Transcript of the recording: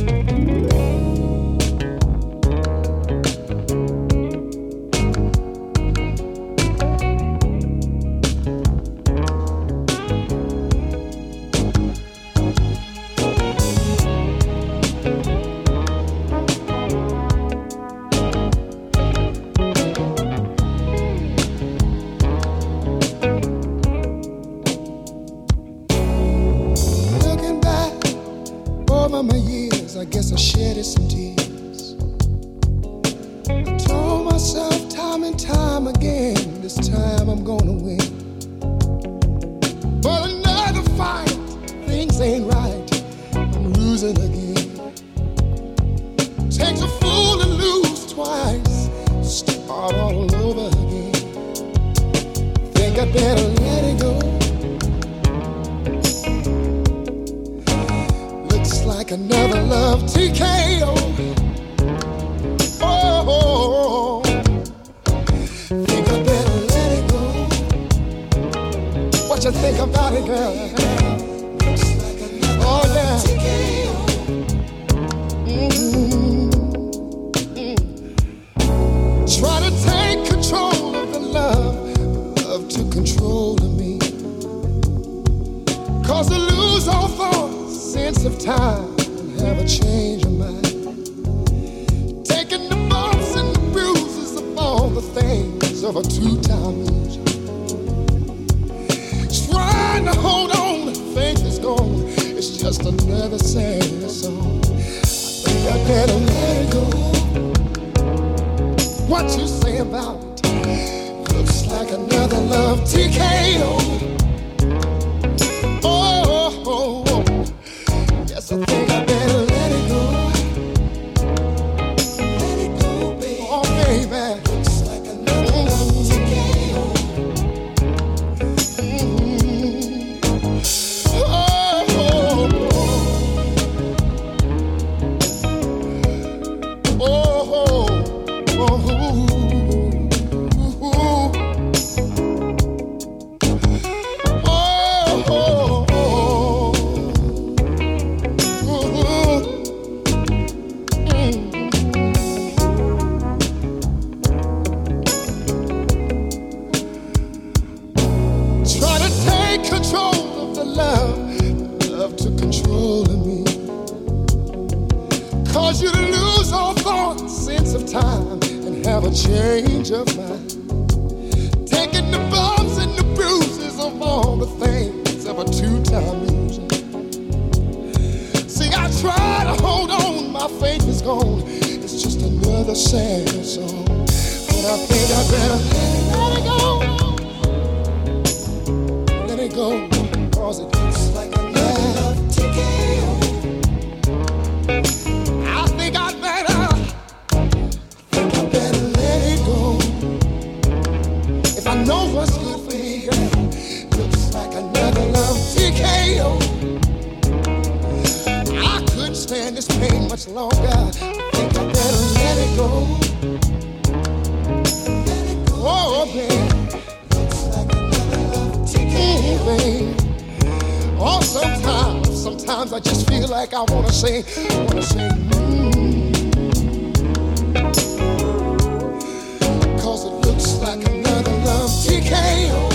Over my years, I guess I shedded some tears. I told myself time and time again, this time I'm gonna win. But another fight, things ain't right, I'm losing again. Takes a fool to lose twice, start all over again. Think I'd better let it go. Like another love TKO. Oh, think I better let it go. What you think about it, girl? Looks like another love TKO. Try to take control of the love to control of me. Cause to lose all thoughts, sense of time, and have a change of mind. Taking the bumps and the bruises of all the things of a two-time loser. Trying to hold on, faith is gone. It's just another sad song. I think I better let it go. What you say about it? Looks like another love TKO. I think I better let it go. Let it go, baby. Oh, baby. Looks like another love TKO. Love to control of me. Cause you to lose all thought, sense of time, and have a change of mind. Taking the bumps and the bruises of all the things of a two-time loser. See, I try to hold on, my faith is gone. It's just another sad song. But I think I better let it go. Cause it looks like another love TKO. I think I better let it go. If I know what's good for me, girl, looks like another love TKO. I couldn't stand this pain much longer. I think I better let it go. Let it go, oh, baby. Looks like another love TKO, baby. Oh, sometimes I just feel like I wanna say, Cause it looks like another love TKO.